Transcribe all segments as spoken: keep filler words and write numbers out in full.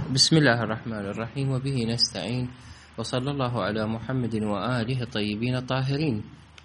بسم الله الرحمن الرحيم وبه نستعين وصلى الله على محمد وآله الطيبين الطاهرين.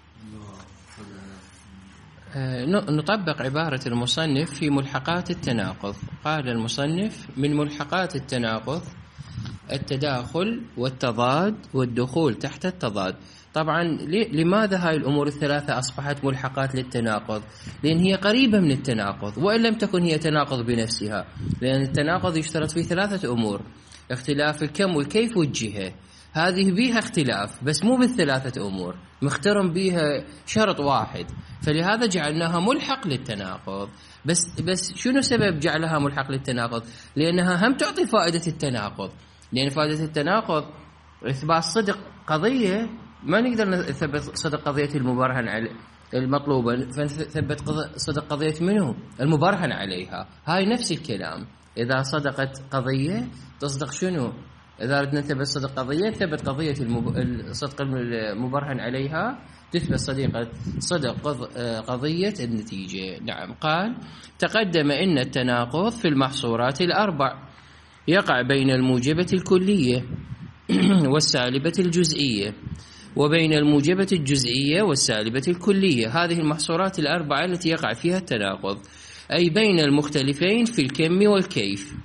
نطبق عبارة المصنف في ملحقات التناقض. قال المصنف: من ملحقات التناقض التداخل والتضاد والدخول تحت التضاد. طبعا لماذا هاي الأمور الثلاثة أصبحت ملحقات للتناقض؟ لأن هي قريبة من التناقض، وإن لم تكن هي تناقض بنفسها، لأن التناقض يشترط فيه ثلاثة أمور: اختلاف الكم والكيف والجهة. هذه بيها اختلاف بس مو بالثلاثة أمور، مخترم بيها شرط واحد، فلهذا جعلناها ملحق للتناقض. بس بس شنو سبب جعلها ملحق للتناقض؟ لأنها هم تعطي فائدة التناقض، لأن فائدة التناقض إثبات صدق قضية ما نقدر نثبت صدق قضية المبرهن على المطلوبة، فنثبت صدق قضية منه المبرهن عليها. هاي نفس الكلام، إذا صدقت قضية تصدق شنو؟ إذا ردنا نثبت صدق قضية نثبت قضية الصدق المبرهن عليها، تثبت صديقة صدق قضية النتيجة. نعم. قال: تقدم إن التناقض في المحصورات الأربع يقع بين الموجبة الكلية والسالبة الجزئية، وبين الموجبة الجزئية والسالبة الكلية. هذه المحصورات الأربعة التي يقع فيها التناقض، أي بين المختلفين في الكم والكيف.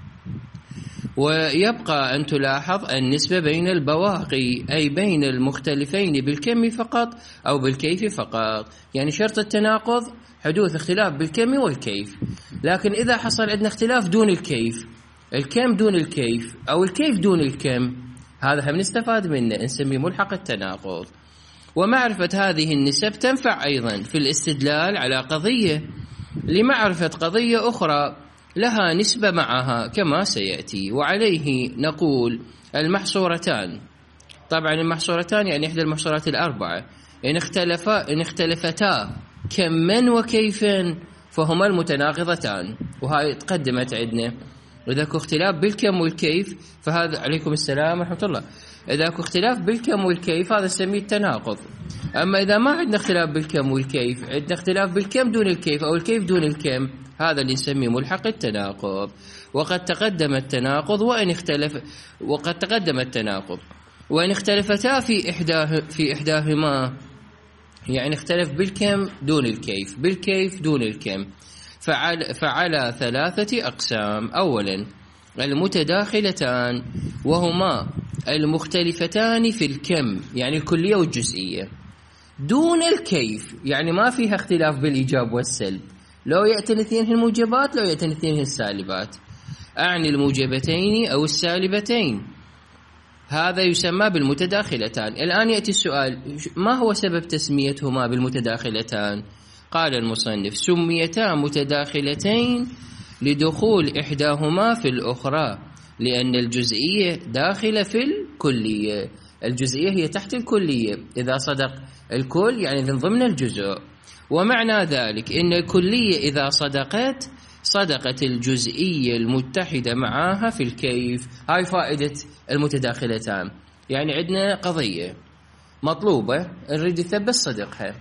ويبقى أن تلاحظ النسبة بين البواقي، أي بين المختلفين بالكم فقط أو بالكيف فقط. يعني شرط التناقض حدوث اختلاف بالكم والكيف، لكن إذا حصل عندنا اختلاف دون الكيف، الكم دون الكيف أو الكيف دون الكم، هذا هم نستفاد منه، نسميه ملحق التناقض. ومعرفة هذه النسب تنفع أيضا في الاستدلال على قضية لمعرفة قضية أخرى لها نسبة معها كما سيأتي. وعليه نقول المحصورتان، طبعا المحصورتان يعني إحدى المحصورات الأربعة، إن اختلفا إن اختلفتا كما وكيفا فهما المتناقضتان، وهاي تقدمت عندنا. إذا كو اختلاف بالكم والكيف فهذا، عليكم السلام ورحمة الله، إذا كو اختلاف بالكم والكيف هذا نسميه التناقض. أما إذا ما عندنا اختلاف بالكم والكيف، عندنا اختلاف بالكم دون الكيف أو الكيف دون الكم، هذا اللي نسميه ملحق التناقض. وقد تقدم التناقض وإن اختلف وقد تقدم التناقض وإن اختلفتا في إحداه في إحداهما، يعني اختلف بالكم دون الكيف، بالكيف دون الكم، فعلى, فعلى ثلاثة أقسام. أولا المتداخلتان، وهما المختلفتان في الكم يعني الكلية والجزئية، دون الكيف يعني ما فيها اختلاف بالإيجاب والسلب، لو يأتي الاثنين الموجبات لو يأتي الاثنين السالبات، أعني الموجبتين أو السالبتين، هذا يسمى بالمتداخلتان. الآن يأتي السؤال: ما هو سبب تسميتهما بالمتداخلتان؟ قال المصنف: سميتا متداخلتين لدخول إحداهما في الأخرى، لأن الجزئية داخلة في الكلية، الجزئية هي تحت الكلية، إذا صدق الكل يعني من ضمن الجزء. ومعنى ذلك إن الكلية إذا صدقت صدقت الجزئية المتحدة معها في الكيف. هاي فائدة المتداخلتان. يعني عندنا قضية مطلوبة نريد نثبت صدقها،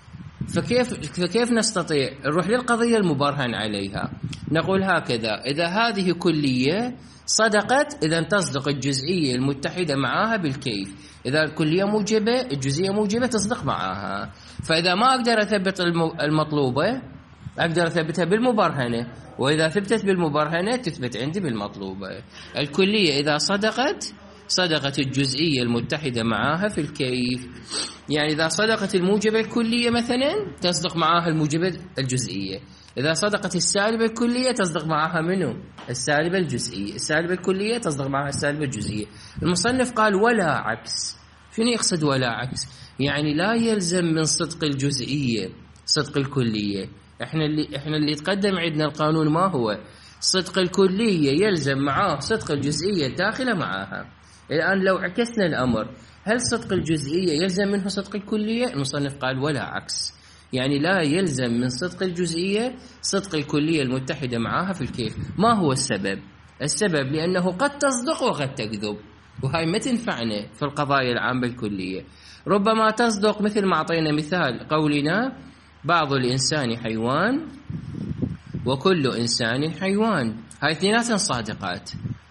فكيف فكيف نستطيع نروح للقضية المبرهن عليها؟ نقول هكذا: إذا هذه كلية صدقت، إذا تصدق الجزئية المتحدة معها بالكيف. إذا الكلية موجبة الجزئية موجبة تصدق معها. فإذا ما أقدر أثبت المطلوبة أقدر أثبتها بالمبرهنة، وإذا ثبتت بالمبرهنة تثبت عندي بالمطلوبة. الكلية إذا صدقت صدقت الجزئية المتحدة معها في الكيف، يعني إذا صدقت الموجبة الكلية مثلا تصدق معها الموجبة الجزئية، إذا صدقت السالبة الكلية تصدق معها منه السالبة الجزئية، السالبة الكلية تصدق معها السالبة الجزئية. المصنف قال: ولا عكس. شنو يقصد ولا عكس؟ يعني لا يلزم من صدق الجزئية صدق الكلية. احنا اللي احنا اللي يتقدم عندنا القانون ما هو صدق الكلية يلزم معاه صدق الجزئية الداخلة معها. الآن لو عكسنا الأمر، هل صدق الجزئية يلزم منه صدق الكلية؟ المصنف قال: ولا عكس، يعني لا يلزم من صدق الجزئية صدق الكلية المتحدة معها في الكيف. ما هو السبب؟ السبب لأنه قد تصدق وقد تكذب، وهاي ما تنفعنا في القضايا العامة الكلية. ربما تصدق مثل ما أعطينا مثال قولنا: بعض الإنسان حيوان وكل إنسان حيوان، هاي اثنيناتن صادقات.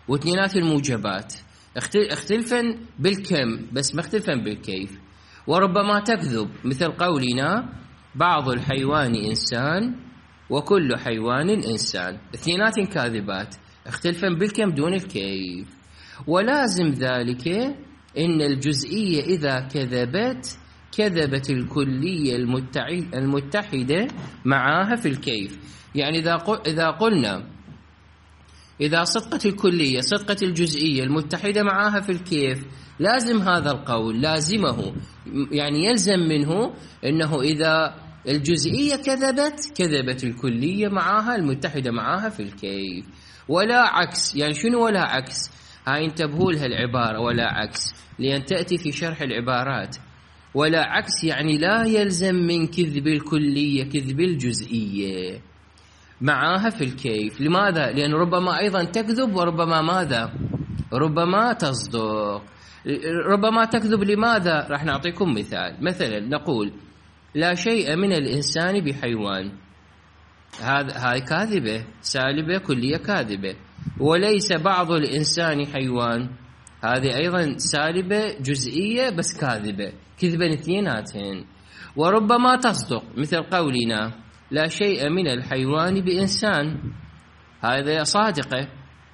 واثنينات الموجبات، اختلفا بالكم بس مختلفا بالكيف. وربما تكذب مثل قولنا بعض الحيوان إنسان وكل حيوان إنسان، اثنينات كاذبات اختلفا بالكم دون الكيف. ولازم ذلك إن الجزئية إذا كذبت كذبت الكلية المتحدة معها في الكيف. يعني إذا قلنا إذا صدقت الكلية صدقت الجزئية المتحدة معها في الكيف، لازم هذا القول لازمه، يعني يلزم منه أنه إذا الجزئية كذبت كذبت الكلية معها المتحدة معها في الكيف، ولا عكس. يعني شنو ولا عكس؟ هاي انتبهوا لها العبارة ولا عكس، لأن تأتي في شرح العبارات. ولا عكس يعني لا يلزم من كذب الكلية كذب الجزئية معاها في الكيف. لماذا؟ لأن ربما أيضا تكذب وربما ماذا؟ ربما تصدق. ربما تكذب لماذا؟ راح نعطيكم مثال. مثلا نقول لا شيء من الإنسان بحيوان، هذا هاي كاذبة سالبة كلية كاذبة. وليس بعض الإنسان حيوان، هذه أيضا سالبة جزئية بس كاذبة، كذبا اثنيناتين. وربما تصدق مثل قولنا لا شيء من الحيوان بإنسان، هذا صادقة.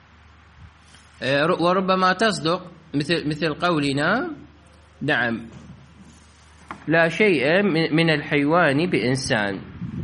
وربما تصدق مثل مثل قولنا نعم لا شيء من الحيوان بإنسان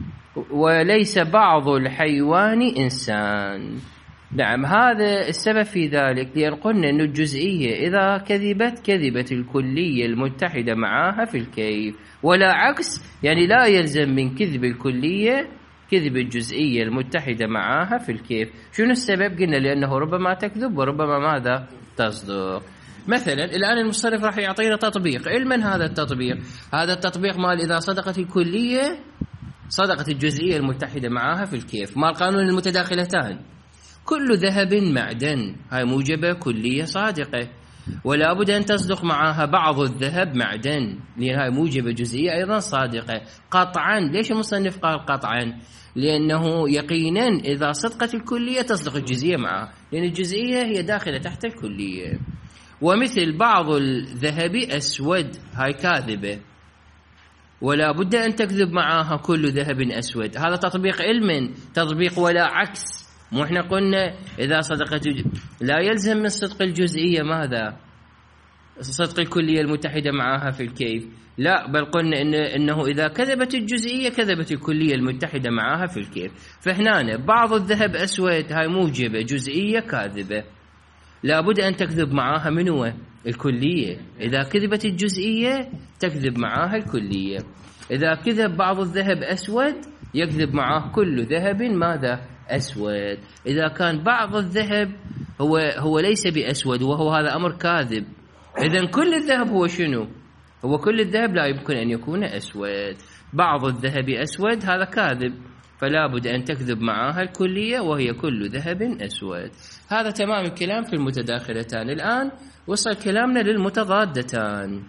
وليس بعض الحيوان إنسان. نعم، هذا السبب في ذلك لأن قلنا أن الجزئية إذا كذبت كذبت الكلية المتحدة معها في الكيف، ولا عكس يعني لا يلزم من كذب الكلية كذب الجزئية المتحدة معها في الكيف. شنو السبب؟ قلنا لأنه ربما تكذب وربما ماذا؟ تصدق. مثلا الآن المصنف راح يعطينا تطبيق. علما هذا التطبيق هذا التطبيق مال إذا صدقت الكلية صدقت الجزئية المتحدة معها في الكيف، مال قانون المتداخلتان. كل ذهب معدن، هاي موجبة كلية صادقة، ولا بد أن تصدق معها بعض الذهب معدن، لأن هاي موجبة جزئية أيضا صادقة قطعا. ليش المصنف قال قطعا؟ لأنه يقينا إذا صدقت الكلية تصدق الجزئية معها، لأن الجزئية هي داخلة تحت الكلية. ومثل بعض الذهب أسود، هاي كاذبة، ولا بد أن تكذب معها كل ذهب أسود. هذا تطبيق علم، تطبيق ولا عكس. مو احنا قلنا إذا صدقت لا يلزم من صدق الجزئية ماذا؟ صدق الكلية المتحدة معها في الكيف. لا، بل قلنا إن إنه إذا كذبت الجزئية كذبت الكلية المتحدة معها في الكيف. فهنا بعض الذهب أسود، هاي موجبة جزئية كاذبة، لابد أن تكذب معها من هو؟ الكلية. إذا كذبت الجزئية تكذب معها الكلية. إذا كذب بعض الذهب أسود يكذب معه كل ذهب ماذا؟ أسود. إذا كان بعض الذهب هو هو ليس بأسود وهو هذا أمر كاذب، إذن كل الذهب هو شنو؟ هو كل الذهب لا يمكن أن يكون أسود. بعض الذهب أسود هذا كاذب، فلا بد أن تكذب معها الكلية وهي كل ذهب أسود. هذا تمام الكلام في المتداخلتان. الآن وصل كلامنا للمتضادتان.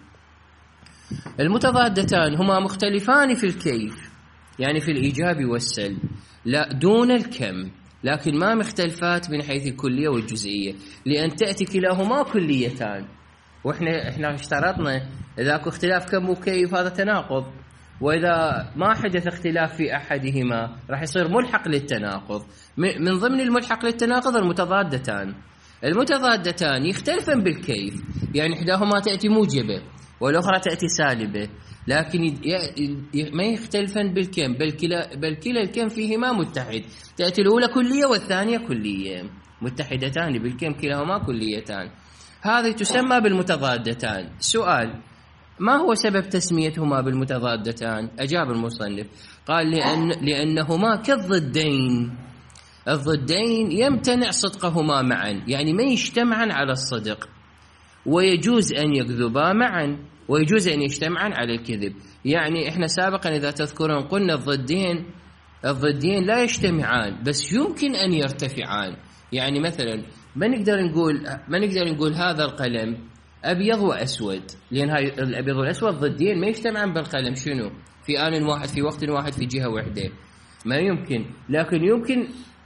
المتضادتان هما مختلفان في الكيف، يعني في الإيجاب والسلب، لا دون الكم، لكن ما مختلفات من حيث الكلية والجزئية، لأن تأتي كلاهما كليتان. وإحنا إحنا اشترطنا إذا اكو اختلاف كم وكيف هذا تناقض، وإذا ما حدث اختلاف في أحدهما راح يصير ملحق للتناقض. من ضمن الملحق للتناقض المتضادتان. المتضادتان يختلفن بالكيف، يعني إحداهما تأتي موجبة والأخرى تأتي سالبة، لكن ما يختلفن بالكم، بل كلا بل كلا الكم فيهما متحد. تأتي الأولى كلية والثانية كلية، متحدتان بالكم كلاهما كليتان. هذه تسمى بالمتضادتان. سؤال: ما هو سبب تسميتهما بالمتضادتان؟ أجاب المصنف قال لأن لأنهما كالضدين. الضدين يمتنع صدقهما معا، يعني ما يجتمعان على الصدق، ويجوز أن يكذبا معا ويجوز أن يجتمعان على الكذب. يعني إحنا سابقا إذا تذكرون قلنا الضدين الضدين لا يجتمعان بس يمكن أن يرتفعان. يعني مثلا ما نقدر نقول ما نقدر نقول هذا القلم أبيض وأسود، لأن هاي الأبيض والأسود ضدين ما يجتمعان بالقلم شنو في آن واحد في وقت واحد في جهة واحدة، ما يمكن. لكن يمكن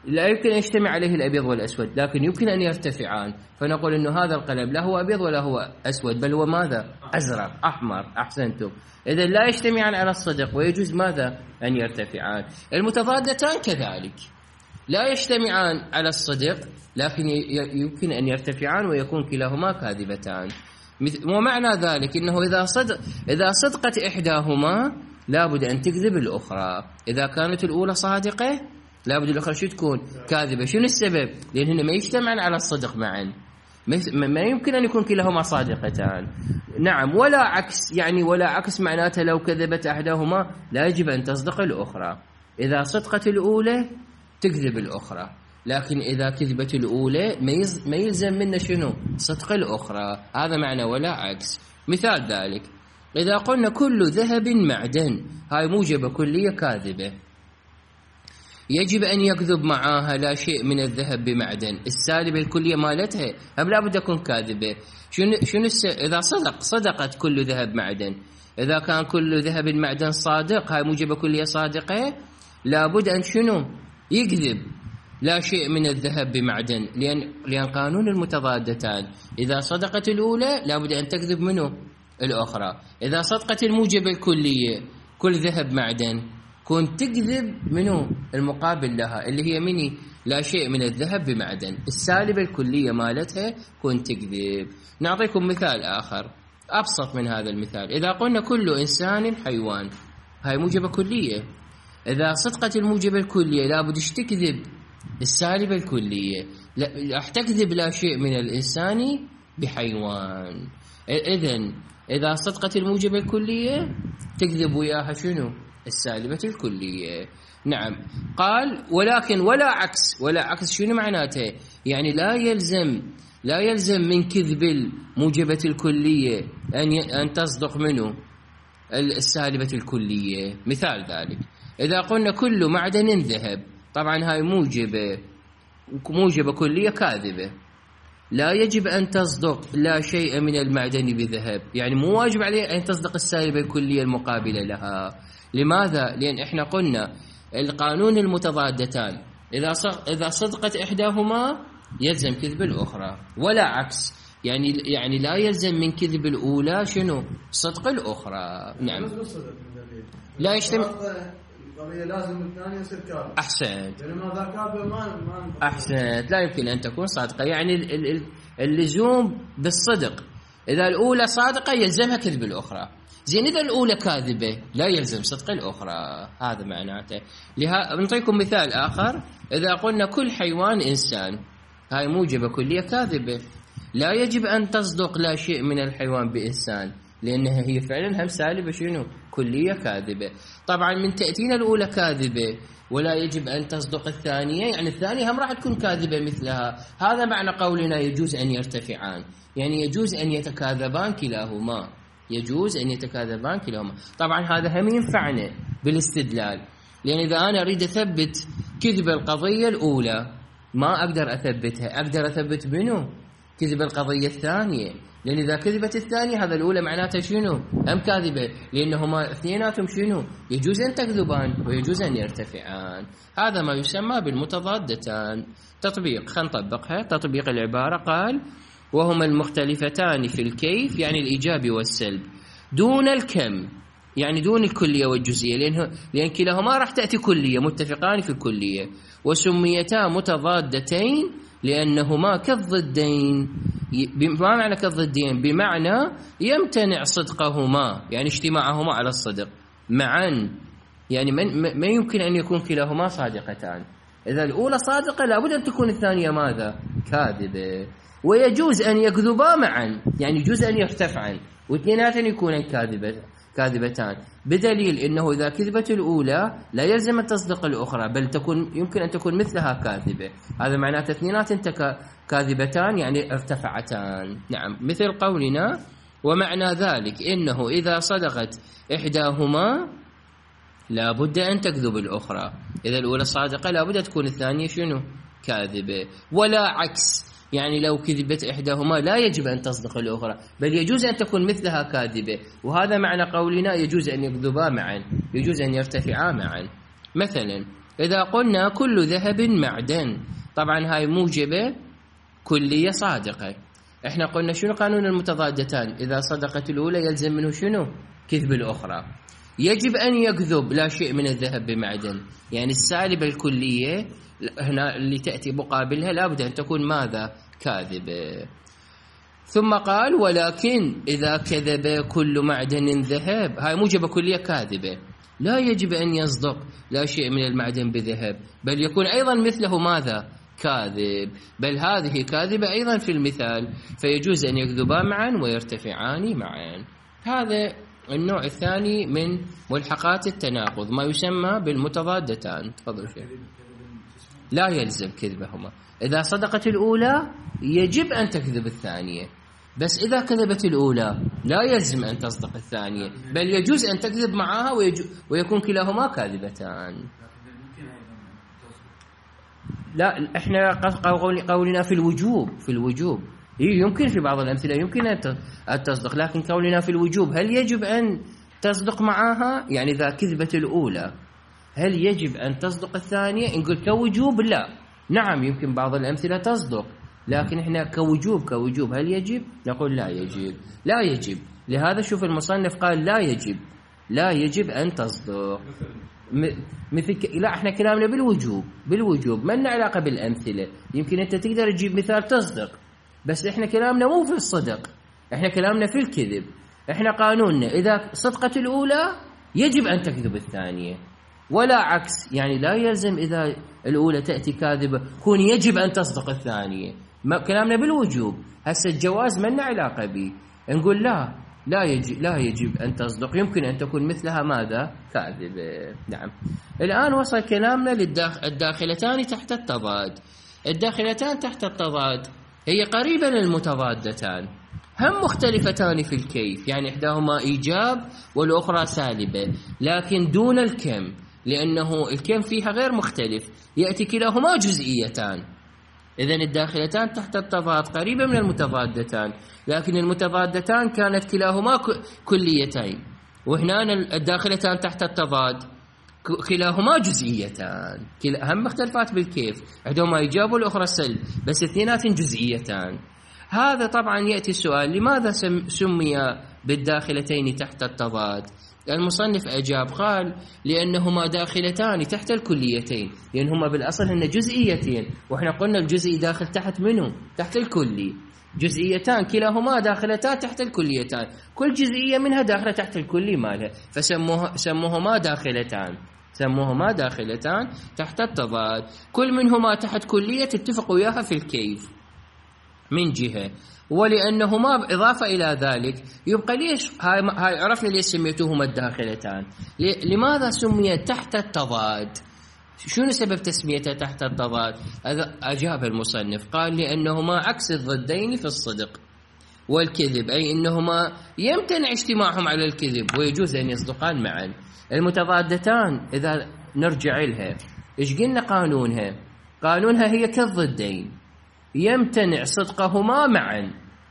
لا يمكن أن يجتمع عليه الأبيض والأسود، لكن يمكن أن يرتفعان، فنقول أنه هذا القلم لا هو أبيض ولا هو أسود، بل هو ماذا؟ أزرق أحمر. أحسنتم. إذا لا يجتمعان على الصدق، ويجوز ماذا؟ أن يرتفعان. المتضادتان كذلك لا يجتمعان على الصدق، لكن يمكن أن يرتفعان ويكون كلاهما كاذبتان. ومعنى ذلك أنه إذا صدق إذا صدقت إحداهما لابد أن تكذب الأخرى. إذا كانت الأولى صادقة لابد الأخرى شو تكون؟ كاذبة. شنو السبب؟ لأنهن ما يجتمعن على الصدق معا، ما يمكن أن يكون كلاهما صادقتان. نعم. ولا عكس، يعني ولا عكس معناته لو كذبت أحداهما لا يجب أن تصدق الأخرى. إذا صدقت الأولى تكذب الأخرى، لكن إذا كذبت الأولى ما يلزم منا شنو؟ صدق الأخرى. هذا معنى ولا عكس. مثال ذلك إذا قلنا كل ذهب معدن، هاي موجبة كلية كاذبة، يجب أن يكذب معاها لا شيء من الذهب بمعدن. السالبة الكلية مالتها هم لا بد تكون كاذبة. شنو شنو إذا صدق صدقت كل ذهب معدن، إذا كان كل ذهب معدن صادق، هاي موجبة كلية صادقة، لابد أن شنو؟ يكذب لا شيء من الذهب بمعدن، لأن لأن قانون المتضادتان إذا صدقت الأولى لابد أن تكذب منه الأخرى. إذا صدقت الموجبة الكلية كل ذهب معدن، كنت تكذب منه المقابل لها اللي هي مني لا شيء من الذهب بمعدن. السالبة الكلية مالتها كنت تكذب. نعطيكم مثال آخر أبسط من هذا المثال. إذا قلنا كل إنسان حيوان، هاي موجبة كلية، إذا صدقت الموجبة الكلية لابد تكذب السالبة الكلية، راح تكذب لا شيء من الإنسان بحيوان. إذن إذا صدقت الموجبة الكلية تكذب وياها شنو؟ السالبة الكلية. نعم. قال ولكن ولا عكس. ولا عكس شنو معناته؟ يعني لا يلزم لا يلزم من كذب الموجبة الكلية أن أن تصدق منه السالبة الكلية. مثال ذلك إذا قلنا كل معدن ذهب، طبعا هاي موجبة موجبة كلية كاذبة، لا يجب أن تصدق لا شيء من المعدن بذهب، يعني مو واجب عليه أن تصدق السالبة الكلية المقابلة لها. لماذا؟ لأن إحنا قلنا القانون المتضادتان إذا إذا صدقت إحداهما يلزم كذب الأخرى، ولا عكس، يعني يعني لا يلزم من كذب الأولى شنو؟ صدق الأخرى. نعم. لا يجتمع. القضية لازم الثانية يصير كاذب. أحسنت. يعني ماذا كاذب ما ما أحسنت. لا يمكن أن تكون صادقة، يعني اللزوم بالصدق. إذا الأولى صادقة يلزمها كذب الأخرى. زين إذا الأولى كاذبة لا يلزم صدق الأخرى. هذا معناته. لها نعطيكم مثال آخر. إذا قلنا كل حيوان إنسان، هاي موجبة كلية كاذبة، لا يجب أن تصدق لا شيء من الحيوان بإنسان، لأنها هي فعلا هم سالبة شنو؟ كلية كاذبة. طبعا من تأتينا الأولى كاذبة ولا يجب أن تصدق الثانية، يعني الثانية هم راح تكون كاذبة مثلها. هذا معنى قولنا يجوز أن يرتفعان، يعني يجوز أن يتكاذبان كلاهما، يجوز أن يتكاذبان كلاهما. طبعا هذا هم ينفعنا بالاستدلال، لأن إذا أنا أريد أثبت كذب القضية الأولى ما أقدر أثبتها، أقدر أثبت منه كذب القضية الثانية، لأن إذا كذبت الثانية هذا الأولى معناتها شنو؟ أم كاذبة، لأنهما اثنيناتهم شنو؟ يجوز أن تكذبان ويجوز أن يرتفعان. هذا ما يسمى بالمتضادتان. تطبيق، خلينا نطبقها. تطبيق العبارة قال وهما المختلفتان في الكيف، يعني الإيجاب والسلب، دون الكم، يعني دون الكلية والجزئية، لأنه لأن كلاهما راح تأتي كلية، متفقان في الكلية، وسميتا متضادتين لأنهما كالضدين. ما معنى كالضدين؟ بمعنى يمتنع صدقهما، يعني اجتماعهما على الصدق معا، يعني ما يمكن أن يكون كلاهما صادقتان. إذا الأولى صادقة لابد أن تكون الثانية ماذا؟ كاذبة. ويجوز أن يكذبا معا، يعني يجوز أن يرتفعان واثنيناتن يكونن كاذبة كاذبتان، بدليل أنه إذا كذبت الأولى لا يلزم أن تصدق الأخرى، بل تكون يمكن أن تكون مثلها كاذبة. هذا معناته اثنينات كاذبتان يعني ارتفعتان. نعم. مثل قولنا ومعنى ذلك إنه إذا صدقت إحداهما لا بد أن تكذب الأخرى. إذا الأولى صادقة لا بد تكون الثانية شنو؟ كاذبة. ولا عكس، يعني لو كذبت إحداهما لا يجب أن تصدق الأخرى، بل يجوز أن تكون مثلها كاذبة. وهذا معنى قولنا يجوز أن يكذبا معا، يجوز أن يرتفعا معا. مثلا إذا قلنا كل ذهب معدن، طبعا هاي موجبة كلية صادقة. إحنا قلنا شنو قانون المتضادتان؟ إذا صدقت الأولى يلزم منه شنو؟ كذب الأخرى. يجب أن يكذب لا شيء من الذهب بمعدن، يعني السالبة الكلية هنا اللي تأتي مقابلها لابد أن تكون ماذا؟ كاذبة. ثم قال ولكن إذا كذب كل معدن ذهب، هاي موجبة كلية كاذبة، لا يجب أن يصدق لا شيء من المعدن بذهب، بل يكون أيضا مثله ماذا؟ كاذب، بل هذه كاذبة أيضا في المثال، فيجوز أن يكذبا معا ويرتفعان معا. هذا النوع الثاني من ملحقات التناقض، ما يسمى بالمتضادتان. تفضل شيخ. لا يلزم كذبهما، إذا صدقت الأولى يجب أن تكذب الثانية، بس إذا كذبت الأولى لا يلزم أن تصدق الثانية، بل يجوز أن تكذب معها ويكون كلاهما كاذبتان. لا، إحنا قولنا في الوجوب، في الوجوب يمكن في بعض الأمثلة يمكن أن تصدق، لكن قولنا في الوجوب هل يجب أن تصدق معها؟ يعني إذا كذبت الأولى هل يجب أن تصدق الثانية؟ إن قلت كوجوب لا، نعم يمكن بعض الأمثلة تصدق، لكن إحنا كوجوب كوجوب هل يجب؟ نقول لا يجب، لا يجب. لهذا شوف المصنف قال لا يجب، لا يجب أن تصدق. مثل ك... لا إحنا كلامنا بالوجوب، بالوجوب ما لنا علاقة بالأمثلة. يمكن أنت تقدر تجيب مثال تصدق، بس إحنا كلامنا مو في الصدق، إحنا كلامنا في الكذب. إحنا قانوننا إذا صدقت الأولى يجب أن تكذب الثانية، ولا عكس، يعني لا يلزم إذا الأولى تأتي كاذبة كون يجب أن تصدق الثانية. كلامنا بالوجوب، هسه الجواز ما لنا علاقة به، نقول لا لا يجب, لا يجب أن تصدق، يمكن أن تكون مثلها ماذا؟ كاذبة. نعم. الآن وصل كلامنا للداخلتان تحت التضاد. الداخلتان تحت التضاد هي قريبة للمتضادتان، هم مختلفتان في الكيف، يعني إحداهما إيجاب والأخرى سالبة، لكن دون الكم، لأنه الكم فيها غير مختلف، يأتي كلاهما جزئيتان. إذن الداخلتان تحت التضاد قريبة من المتضادتان، لكن المتضادتان كانت كلاهما كليتين، وهنا الداخلتان تحت التضاد كلاهما جزئيتان، هم مختلفات بالكيف، إحداهما إيجاب والأخرى سلب، بس اثنينات جزئيتان. هذا طبعا يأتي السؤال لماذا سمي بالداخلتين تحت التضاد؟ المصنف أجاب قال لأنهما داخلتان تحت الكليتين، لأنهما بالأصل هن جزئيتين، وإحنا قلنا الجزئي داخل تحت منه؟ تحت الكلي. جزئيتان كلاهما داخلتان تحت الكليتان، كل جزئية منها داخلة تحت الكلي مالها، فسموها سموهما داخلتان، سموهما داخلتان تحت التضاد، كل منهما تحت كلية اتفقوا وياها في الكيف من جهة. ولأنهما إضافة إلى ذلك يبقى ليش هاي, هاي عرفنا ليش سميتوهما الداخلتان. لماذا سميت تحت التضاد؟ شنو سبب تسميتها تحت التضاد؟ أجاب المصنف قال لأنهما عكس الضدين في الصدق والكذب، أي أنهما يمتنع اجتماعهم على الكذب ويجوز أن يصدقان معا. المتضادتان إذا نرجع لها إيش قلنا قانونها؟ قانونها هي كالضدين، يمتنع صدقهما معا.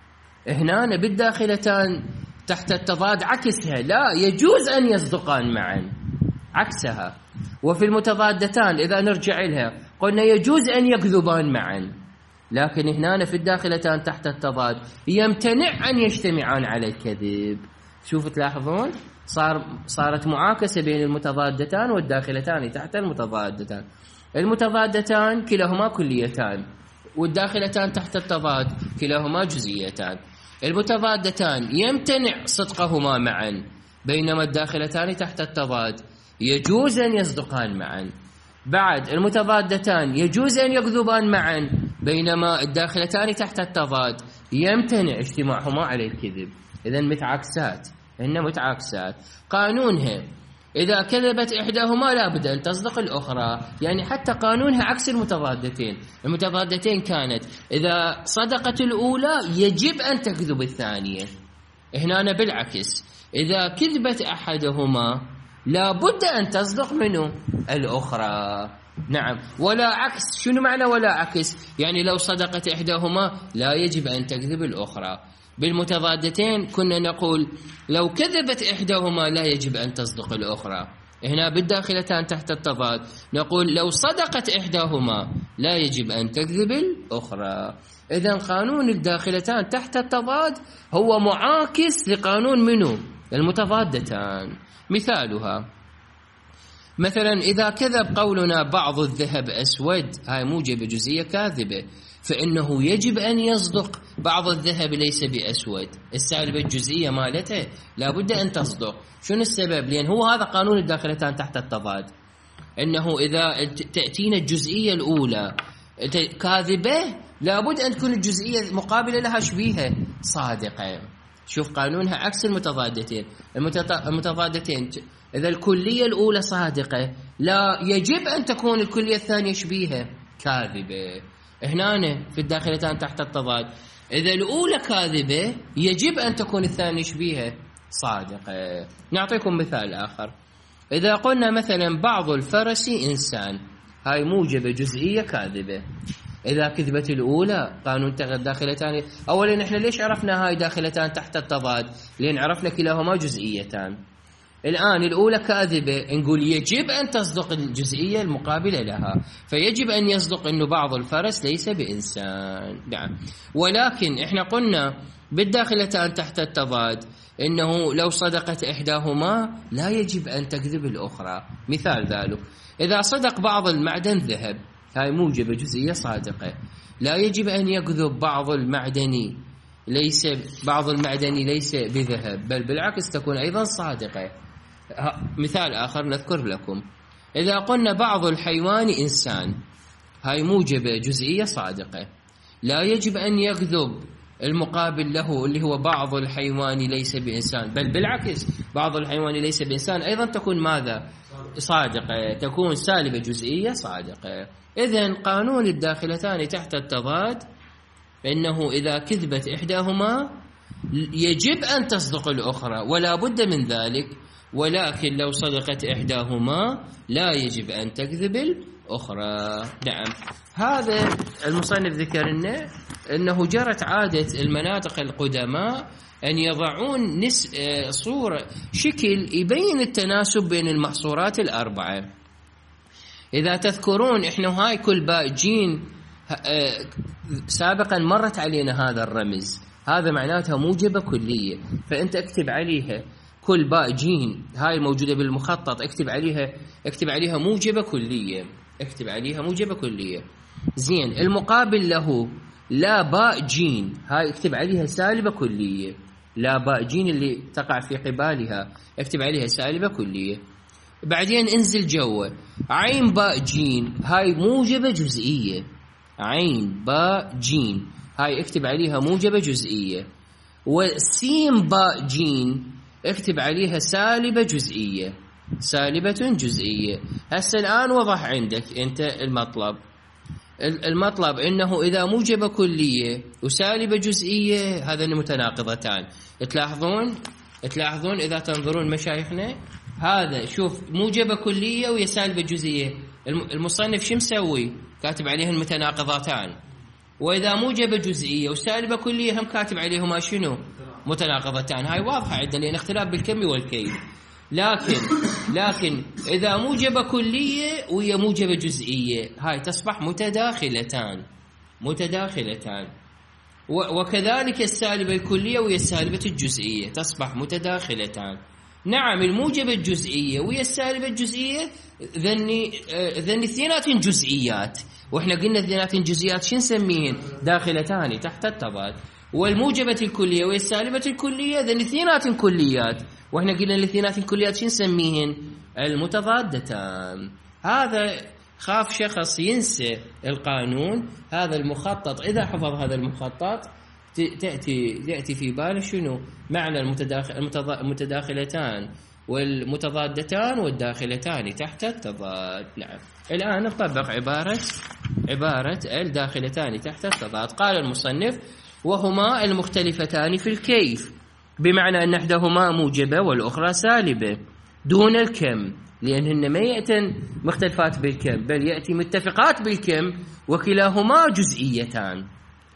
هنا بالداخلتان تحت التضاد عكسها، لا يجوز أن يصدقان معا، عكسها. وفي المتضادتان إذا نرجع لها قلنا يجوز أن يكذبان معا، لكن هنا في الداخلتان تحت التضاد يمتنع أن يجتمعان على الكذب. شوفوا تلاحظون صار صارت معاكسة بين المتضادتان والداخلتان تحت المتضادتان. المتضادتان كلاهما كليتان، والداخلتان تحت التضاد كلاهما جزئيتان. المتضادتان يمتنع صدقهما معا، بينما الداخلتان تحت التضاد يجوز أن يصدقان معا. بعد المتضادتان يجوز أن يكذبان معا، بينما الداخلتان تحت التضاد يمتنع اجتماعهما على الكذب. إذن متعاكسات، إن متعاكسات. قانونها إذا كذبت إحداهما لا بد أن تصدق الأخرى، يعني حتى قانونها عكس المتضادتين. المتضادتين كانت إذا صدقت الأولى يجب أن تكذب الثانية، هنا بالعكس إذا كذبت أحدهما لا بد أن تصدق منه الأخرى. نعم، ولا عكس. شنو معنى ولا عكس؟ يعني لو صدقت إحداهما لا يجب أن تكذب الأخرى. بالمتضادتين كنا نقول لو كذبت إحداهما لا يجب أن تصدق الأخرى، هنا بالداخلتان تحت التضاد نقول لو صدقت إحداهما لا يجب أن تكذب الأخرى. إذن قانون الداخلتان تحت التضاد هو معاكس لقانون منه المتضادتان. مثالها مثلا إذا كذب قولنا بعض الذهب أسود، هاي موجبة جزئية كاذبة، فإنه يجب أن يصدق بعض الذهب ليس بأسود، السالبة الجزئية مالته لابد أن تصدق. شنو السبب؟ لأن هو هذا قانون الداخلتان تحت التضاد، أنه إذا تأتينا الجزئية الأولى كاذبة لابد أن تكون الجزئية المقابلة لها شبيهة صادقة. شوف قانونها عكس المتضادتين. المتضادتين إذا الكلية الأولى صادقة لا يجب أن تكون الكلية الثانية شبيهة كاذبة. هنا في الداخلتان تحت التضاد إذا الأولى كاذبة يجب أن تكون الثانية شبيهة صادقة. نعطيكم مثال آخر. إذا قلنا مثلا بعض الفرس إنسان، هاي موجبة جزئية كاذبة. إذا كذبت الأولى قانون الداخلتان، أولا إحنا ليش عرفنا هاي داخلتان تحت التضاد؟ لأن عرفنا كلاهما جزئيتان. الآن الأولى كاذبة نقول يجب أن تصدق الجزئية المقابلة لها، فيجب أن يصدق أنه بعض الفرس ليس بإنسان. نعم، ولكن إحنا قلنا بالداخلتان تحت التضاد إنه لو صدقت إحداهما لا يجب أن تكذب الأخرى. مثال ذلك إذا صدق بعض المعدن ذهب، هاي موجبة جزئية صادقة، لا يجب أن يكذب بعض المعدني ليس بعض المعدني ليس بذهب، بل بالعكس تكون أيضا صادقة. مثال آخر نذكر لكم، إذا قلنا بعض الحيوان إنسان، هاي موجبة جزئية صادقة، لا يجب أن يكذب المقابل له اللي هو بعض الحيوان ليس بإنسان، بل بالعكس بعض الحيوان ليس بإنسان أيضا تكون ماذا؟ صادقة، تكون سالبة جزئية صادقة. إذن قانون الداخلتان تحت التضاد إنه إذا كذبت إحداهما يجب أن تصدق الأخرى ولا بد من ذلك، ولكن لو صدقت إحداهما لا يجب أن تكذب الأخرى. نعم، هذا المصنف ذكر لنا أنه جرت عادة المناطق القدماء أن يضعون نس صورة شكل يبين التناسب بين المحصورات الأربعة. إذا تذكرون إحنا هاي كل باء جيم سابقا مرت علينا هذا الرمز، هذا معناتها موجبة كلية، فأنت اكتب عليها كل باء جيم هاي موجودة بالمخطط، اكتب عليها اكتب عليها موجبة كلية، اكتب عليها موجبة كلية. زين، المقابل له لا باء جيم، هاي اكتب عليها سالبة كلية، لا باء جيم اللي تقع في قبالها اكتب عليها سالبة كلية. بعدين انزل جوا عين باء جيم، هاي موجبة جزئية، عين باء جيم هاي اكتب عليها موجبة جزئية. وسين باء جيم اكتب عليها سالبة جزئية، سالبة جزئية. هسه الآن وضح عندك أنت المطلب، المطلب إنه إذا موجبة كلية وسالبة جزئية هذان متناقضتان. تلاحظون تلاحظون إذا تنظرون مشايخنا، هذا شوف موجبة كلية ويا سالبة جزئية، المصنف شو مسوي؟ كاتب عليها المتناقضتان. وإذا موجبة جزئية وسالبة كلية هم كاتب عليهما شنو؟ متناقضتان. هاي واضحة عندنا لأن اختلاف بالكم والكيف. لكن لكن إذا موجبة كلية وهي موجبة جزئية هاي تصبح متداخلتان، متداخلتان. وكذلك السالبة الكلية وهي السالبة الجزئية تصبح متداخلتان. نعم، الموجبة الجزئية وهي السالبة الجزئية ذني ذني اثنينات جزئيات، واحنا قلنا اثنينات جزئيات شو نسميهن؟ داخلتان تحت التضاد. والموجبة الكلية وهي السالبة الكلية ذني اثنينات كليات، واحنا قلنا الاثنينات الكليات شو نسميهن؟ المتضادتان. هذا خاف شخص ينسى القانون، هذا المخطط إذا حفظ هذا المخطط تأتي تأتي في باله شنو معنى المتداخل المتداخلتان والمتضادتان والداخلتان تحت التضاد. نعم، الآن نطبق عبارة عبارة الداخلتان تحت التضاد. قال المصنف: وهما المختلفتان في الكيف، بمعنى أن إحداهما موجبة والأخرى سالبة دون الكم، لأنهن ما يأتن مختلفات بالكم بل يأتي متفقات بالكم وكلاهما جزئيتان.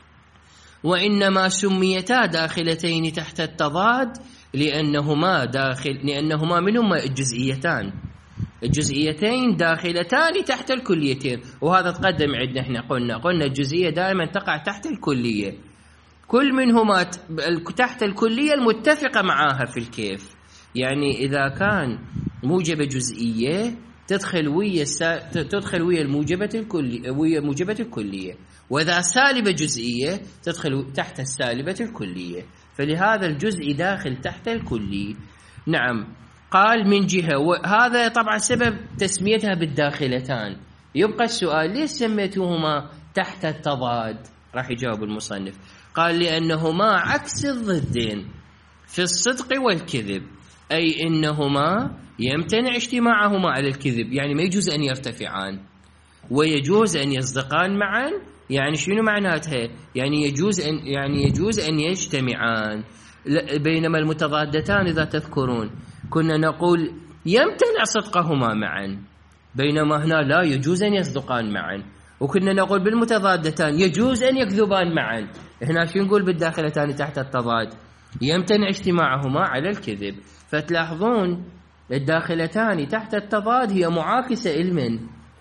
وإنما سميتا داخلتين تحت التضاد لأنهما داخل لأنهما منهما الجزئيتان، الجزئيتين داخلتان تحت الكليتين، وهذا تقدم عندنا. احنا قلنا قلنا الجزئية دائما تقع تحت الكلية، كل منهما تحت الكلية المتفقة معاها في الكيف. يعني إذا كان موجبة جزئية تدخل ويا السا... تدخل ويا الموجبة الكلية ويا موجبة الكلية، وإذا سالبة جزئية تدخل تحت السالبة الكلية، فلهذا الجزء داخل تحت الكلي. نعم. قال من جهة، وهذا طبعا سبب تسميتها بالداخلتان. يبقى السؤال ليش سميتوهما تحت التضاد؟ راح يجاوب المصنف، قال لأنهما عكس الضدين في الصدق والكذب، أي إنهما يمتنع اجتماعهما على الكذب، يعني ما يجوز أن يرتفعان، ويجوز أن يصدقان معا. يعني شنو معناتها؟ يعني يجوز أن يعني يجوز أن يجتمعان. بينما المتضادتان إذا تذكرون كنا نقول يمتنع صدقهما معا، بينما هنا لا، يجوز أن يصدقان معا. وكنا نقول بالمتضادتان يجوز أن يكذبان معا. هنا شو نقول بالداخلتان تحت التضاد؟ يمتنع اجتماعهما على الكذب. فتلاحظون الداخلتان تحت التضاد هي معاكسة علما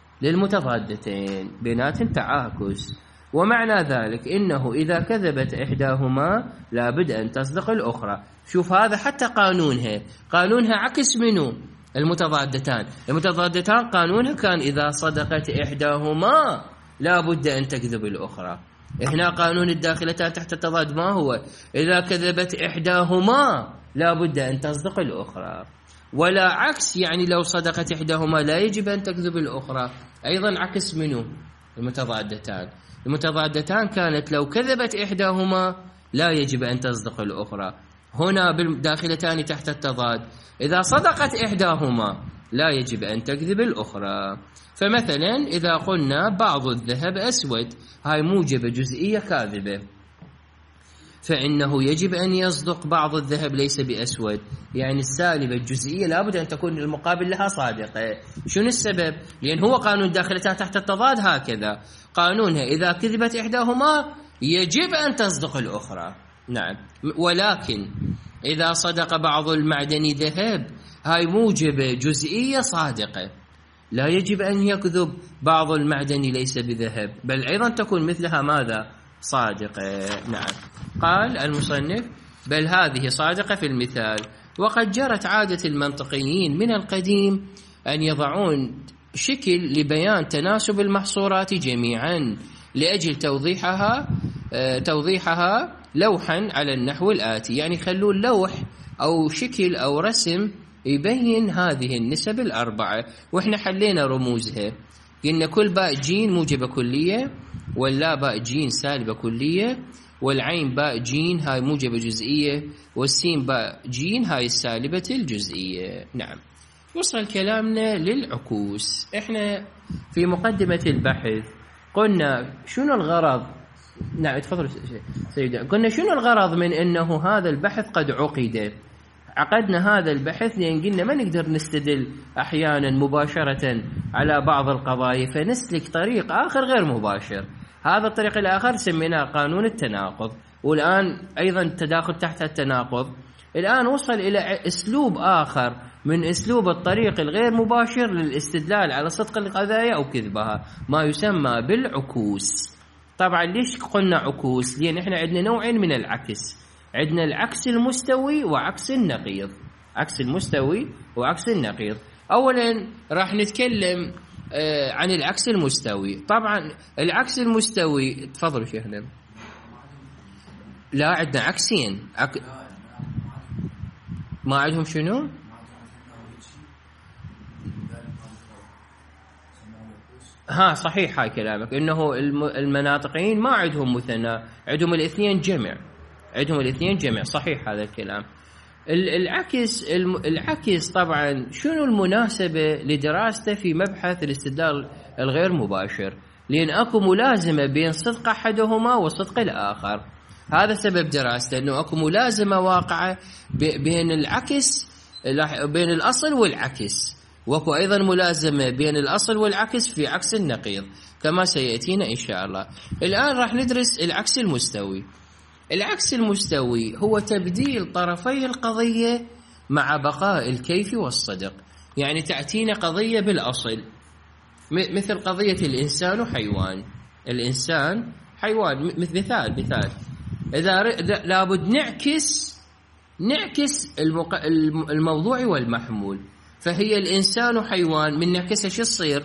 للمتضادتين، بينات تعاكس. ومعنى ذلك إنه إذا كذبت إحداهما لابد أن تصدق الأخرى. شوف هذا حتى قانونها قانونها عكس منه المتضادتان. المتضادتان قانونها كان إذا صدقت إحداهما لابد أن تكذب الأخرى. إحنا قانون الداخلتان تحت التضاد ما هو؟ إذا كذبت إحداهما لابد أن تصدق الأخرى، ولا عكس. يعني لو صدقت إحداهما لا يجب أن تكذب الأخرى، أيضا عكس منه المتضادتان. المتضادتان كانت لو كذبت إحداهما لا يجب أن تصدق الأخرى. هنا بالداخلتان تحت التضاد إذا صدقت إحداهما لا يجب أن تكذب الأخرى. فمثلا إذا قلنا بعض الذهب أسود، هاي موجبة جزئية كاذبة، فإنه يجب أن يصدق بعض الذهب ليس بأسود. يعني السالبة الجزئية لابد أن تكون المقابل لها صادقة. شنو السبب؟ لأن هو قانون الداخلتان تحت التضاد هكذا قانونها، إذا كذبت إحداهما يجب أن تصدق الأخرى. نعم. ولكن إذا صدق بعض المعدن ذهب، هاي موجبة جزئية صادقة، لا يجب أن يكذب بعض المعدن ليس بذهب، بل أيضا تكون مثلها ماذا؟ صادقة. نعم. قال المصنف بل هذه صادقة في المثال. وقد جرت عادة المنطقيين من القديم أن يضعون شكل لبيان تناسب المحصورات جميعا لأجل توضيحها توضيحها لوحا على النحو الآتي. يعني خلون لوح أو شكل أو رسم يبين هذه النسب الأربعة، وإحنا حلينا رموزها. قلنا كل باء جين موجبة كلية، واللا باء جين سالبة كلية، والعين باء جين هاي موجبة جزئية، والسين باء جين هاي السالبة الجزئية. نعم. وصل كلامنا للعكوس. إحنا في مقدمة البحث قلنا شنو الغرض. نعم تفضل سيدنا. قلنا شنو الغرض من أنه هذا البحث قد عقد. عقدنا هذا البحث لأن قلنا ما نقدر نستدل أحيانا مباشرة على بعض القضايا، فنسلك طريق آخر غير مباشر. هذا الطريق الآخر سميناه قانون التناقض، والآن أيضا تداخل تحت التناقض. الآن وصل إلى أسلوب آخر من أسلوب الطريق الغير مباشر للاستدلال على صدق القضايا أو كذبها، ما يسمى بالعكوس. طبعا ليش قلنا عكوس؟ لأن إحنا عندنا نوعين من العكس، عندنا العكس المستوي وعكس النقيض. عكس المستوي وعكس النقيض. أولا راح نتكلم آه عن العكس المستوي. طبعا العكس المستوي تفضلوا شيخنا. لا عندنا عكسين. عك... ما عندهم شنو؟ ها صحيح هاي كلامك، انه المناطقيين ما عندهم مثنى، عندهم الاثنين جمع، عندهم الاثنين جمع. صحيح هذا الكلام. العكس العكس طبعا شنو المناسبة لدراسته في مبحث الاستدلال الغير مباشر؟ لأن أكو ملازمة بين صدق أحدهما وصدق الآخر. هذا سبب دراسته، أنه أكو ملازمة واقعة بين العكس بين الأصل والعكس، وأكو أيضا ملازمة بين الأصل والعكس في عكس النقيض كما سيأتينا إن شاء الله. الآن راح ندرس العكس المستوي. العكس المستوي هو تبديل طرفي القضية مع بقاء الكيف والصدق. يعني تأتينا قضية بالأصل، مثل قضية الإنسان وحيوان. الإنسان حيوان، مثال مثال إذا لابد نعكس نعكس الموضوع والمحمول. فهي الإنسان حيوان، من نعكسها شو تصير؟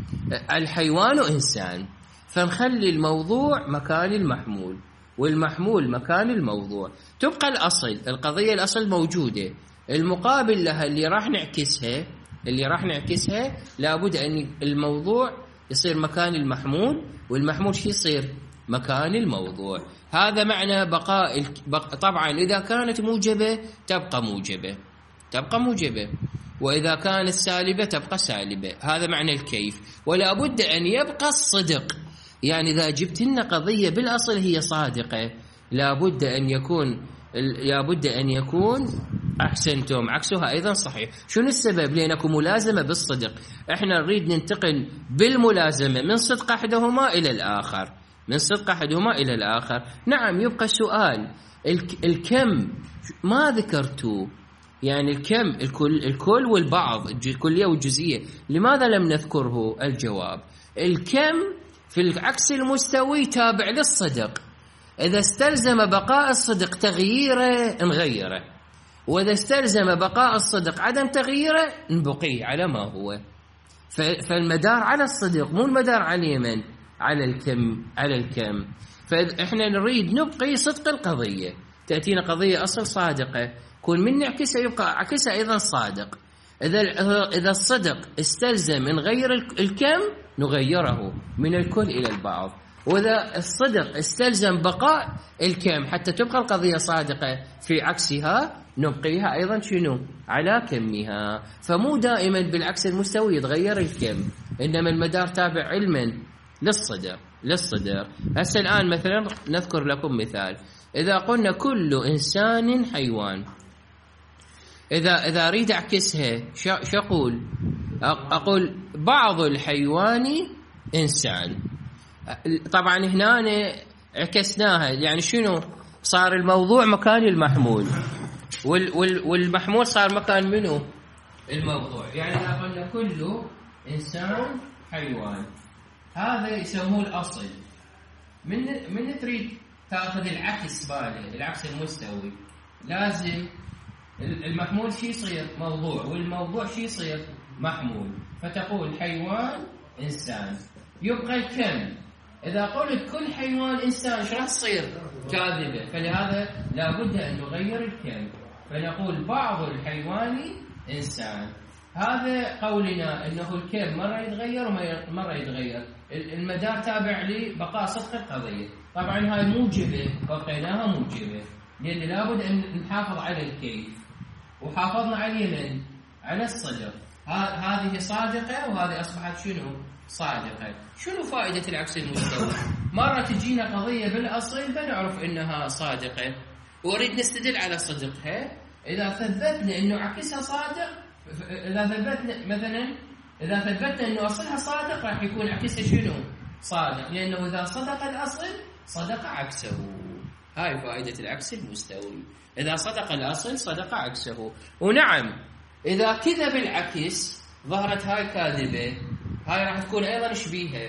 الحيوان إنسان، فنخلي الموضوع مكان المحمول والمحمول مكان الموضوع. تبقى الأصل، القضية الأصل موجودة، المقابل لها اللي راح نعكسها اللي راح نعكسها لابد أن الموضوع يصير مكان المحمول، والمحمول شو يصير؟ مكان الموضوع. هذا معنى بقاء الك... طبعا إذا كانت موجبة تبقى موجبة تبقى موجبة وإذا كانت سالبة تبقى سالبة. هذا معنى الكيف. ولا بد أن يبقى الصدق، يعني إذا جبت لنا قضية بالأصل هي صادقة لابد أن يكون لابد أن يكون أحسنتم عكسها أيضا صحيح. شنو السبب؟ لأنكم ملازمة بالصدق. إحنا نريد ننتقل بالملازمة من صدق أحدهما إلى الآخر من صدق أحدهما إلى الآخر. نعم، يبقى السؤال الكم ما ذكرتوا، يعني الكم الكل, الكل والبعض، الكلية والجزئية، لماذا لم نذكره؟ الجواب الكم في العكس المستوي تابع للصدق، إذا استلزم بقاء الصدق تغييره نغيره، وإذا استلزم بقاء الصدق عدم تغييره نبقيه على ما هو. فالمدار على الصدق مو المدار على اليمن، على الكم على الكم. فإحنا نريد نبقي صدق القضية. تأتينا قضية أصل صادقة، كون من نعكسها يبقى عكسها أيضا صادق. إذا إذا الصدق استلزم نغير الكم نغيره من الكل إلى البعض، وإذا الصدق استلزم بقاء الكم حتى تبقى القضية صادقة في عكسها نبقيها أيضا شنو؟ على كمها. فمو دائما بالعكس المستوي يتغير الكم، إنما المدار تابع علما للصدق للصدق. هسه الآن مثلا نذكر لكم مثال. إذا قلنا كل إنسان حيوان، إذا إذا أريد أعكسها شو أقول؟ أقول بعض الحيوان إنسان. طبعا هنا عكسناها، يعني شنو صار؟ الموضوع مكان المحمول والمحمول صار مكان منه الموضوع. يعني إذا قلنا كل إنسان حيوان، هذا يسموه الأصل. من من تريد تأخذ العكس باله، العكس المستوي، لازم المحمول شي يصير؟ موضوع، والموضوع شي يصير؟ محمول. فتقول حيوان إنسان. يبقى الكم، إذا قلت كل حيوان إنسان ايش راح تصير؟ كاذبة. فلهذا لابد أن نغير الكم، فنقول بعض الحيوان إنسان. هذا قولنا أنه الكم مرة يتغير ومرة يتغير، المدار تابع لبقاء صدق القضية. طبعا هاي موجبة، بقيناها موجبة، لأن لابد أن نحافظ على الكيف، وحافظنا على اليمن على الصدق. هذه صادقة وهذه أصبحت شنو؟ صادقة. شنو فائدة العكس المستوي؟ مرة تجينا قضية بالأصل فنعرف إنها صادقة وأريد نستدل على صدقها. إذا ثبتنا إنه عكسها صادق، إذا ثبتنا مثلا إذا ثبتنا إنه أصلها صادق راح يكون عكسها شنو؟ صادق، لأنه إذا صدق الأصل صدق عكسه. هاي فائدة العكس المستوي، إذا صدق الأصل صدق عكسه. ونعم إذا كذب العكس ظهرت هاي كاذبة، هاي راح تكون أيضا شبيهة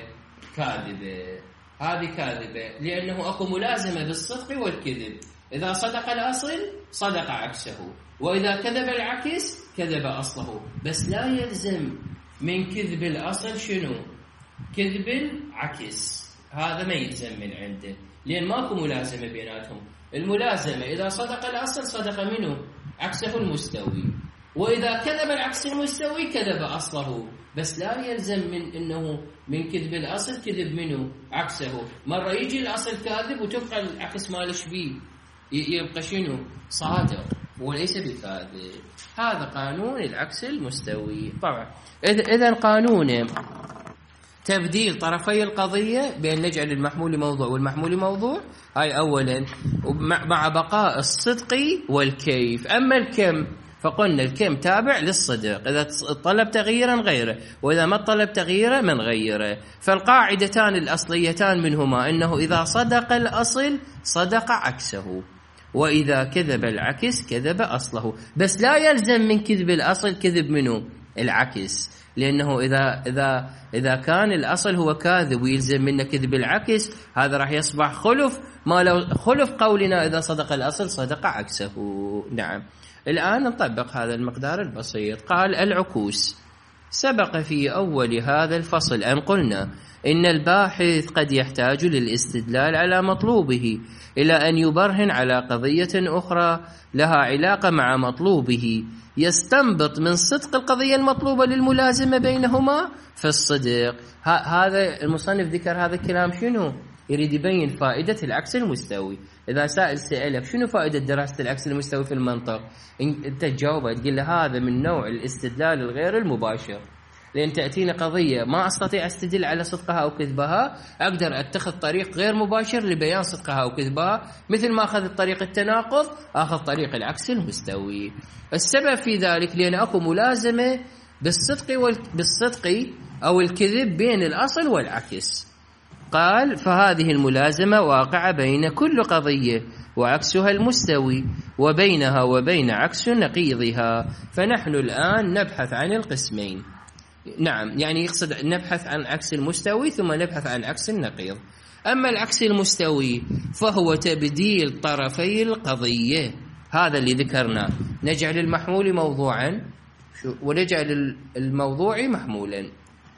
كاذبة. هذه كاذبة لأنه أكو ملازمة بالصدق والكذب. إذا صدق الأصل صدق عكسه، وإذا كذب العكس كذب أصله. بس لا يلزم من كذب الأصل شنو؟ كذب العكس، هذا ما يلزم من عنده، لأن ماكو ملازمة بيناتهم. الملازمة إذا صدق الأصل صدق منه عكسه المستوي، وإذا كذب العكس المستوي كذب أصله. بس لا يلزم من إنه من كذب الأصل كذب منه عكسه. مرة يجي الأصل كاذب وتبقى العكس ماله شبيه، يبقى شنو؟ صادق وليس بكاذب. هذا قانون العكس المستوي. طبعا إذا قانون تبديل طرفي القضية بأن نجعل المحمول موضوع والمحمول موضوع، هاي أولا، مع بقاء الصدق والكيف. أما الكم فقلنا الكم تابع للصدق، إذا طلب تغييرا غيره، وإذا ما طلب تغييره من غيره. فالقاعدتان الأصليتان منهما أنه إذا صدق الأصل صدق عكسه، وإذا كذب العكس كذب أصله. بس لا يلزم من كذب الأصل كذب منه العكس، لأنه إذا إذا إذا كان الأصل هو كاذب ويلزم منه كذب العكس، هذا راح يصبح خلف، ما لو خلف قولنا إذا صدق الأصل صدق عكسه. نعم. الآن نطبق هذا المقدار البسيط. قال العكوس. سبق في أول هذا الفصل أن قلنا إن الباحث قد يحتاج للاستدلال على مطلوبه إلى أن يبرهن على قضية أخرى لها علاقة مع مطلوبه، يستنبط من صدق القضية المطلوبة للملازمة بينهما في الصدق. هذا المصنف ذكر هذا الكلام شنو؟ يريد يبين فائدة العكس المستوي. إذا سائل سألك شنو فائدة دراسة العكس المستوي في المنطق، أنت تجاوبه تقول له هذا من نوع الاستدلال الغير المباشر، لأن تأتينا قضية ما أستطيع أستدل على صدقها أو كذبها، أقدر أتخذ طريق غير مباشر لبيان صدقها أو كذبها، مثل ما أخذ طريق التناقض أخذ طريق العكس المستوي. السبب في ذلك لأن أكو ملازمة بالصدق وال... بالصدق أو الكذب بين الأصل والعكس. قال فهذه الملازمة واقعة بين كل قضية وعكسها المستوي، وبينها وبين عكس نقيضها. فنحن الآن نبحث عن القسمين. نعم، يعني يقصد نبحث عن عكس المستوي ثم نبحث عن عكس النقيض. أما العكس المستوي فهو تبديل طرفي القضية، هذا اللي ذكرناه، نجعل المحمول موضوعا ونجعل الموضوع محمولا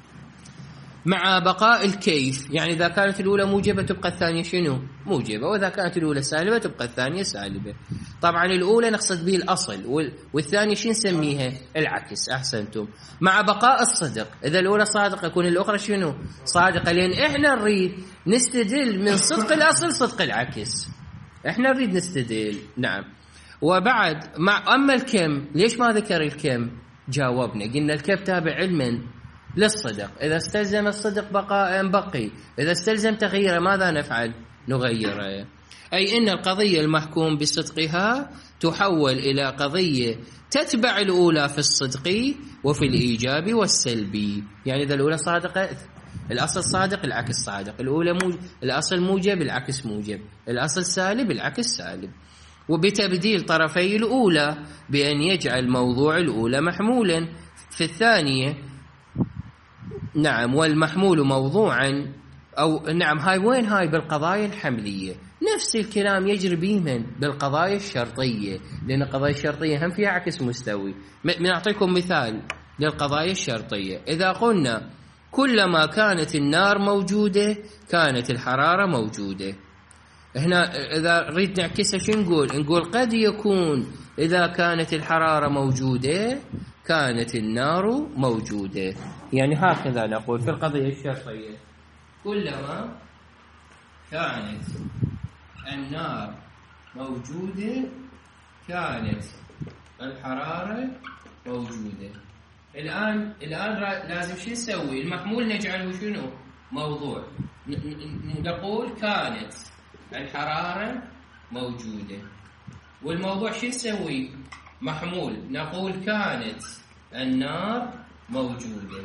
مع بقاء الكيف. يعني إذا كانت الأولى موجبة تبقى الثانية شنو؟ موجبة، وإذا كانت الأولى سالبة تبقى الثانية سالبة. طبعا الأولى نقصد به الأصل، والثانية شو نسميها؟ العكس. أحسنتم. مع بقاء الصدق، إذا الأولى صادقة يكون الأخرى شنو؟ صادقة، لأن إحنا نريد نستدل من صدق الأصل صدق العكس، إحنا نريد نستدل. نعم. وبعد مع أما الكم، ليش ما ذكر الكم؟ جاوبنا قلنا الكم تابع علما للصدق، إذا استلزم الصدق بقاء بقي، إذا استلزم تغييره ماذا نفعل؟ نغيره. أي إن القضية المحكوم بصدقها تحول إلى قضية تتبع الأولى في الصدق وفي الإيجاب والسلبي. يعني إذا الأولى صادقة الأصل صادق العكس صادق، الأولى موجب الأصل موجب العكس موجب، الأصل سالب العكس سالب. وبتبديل طرفي الأولى بأن يجعل موضوع الأولى محمولا في الثانية. نعم. والمحمول موضوعا أو نعم هاي وين؟ هاي بالقضايا الحملية. نفس الكلام يجري بيمن بالقضايا الشرطية، لأن القضايا الشرطية هم فيها عكس مستوي. نعطيكم مثال للقضايا الشرطية. إذا قلنا كلما كانت النار موجودة كانت الحرارة موجودة، هنا إذا نريد نعكسها شو نقول؟ نقول قد يكون إذا كانت الحرارة موجودة كانت النار موجودة. يعني هكذا نقول في القضية الشرطية، كلما كانت النار موجودة كانت الحرارة موجودة. الآن الآن لازم شو نسوي؟ المحمول نجعله شنو؟ موضوع. نقول كانت الحرارة موجودة، والموضوع شو نسوي؟ محمول. نقول كانت النار موجودة.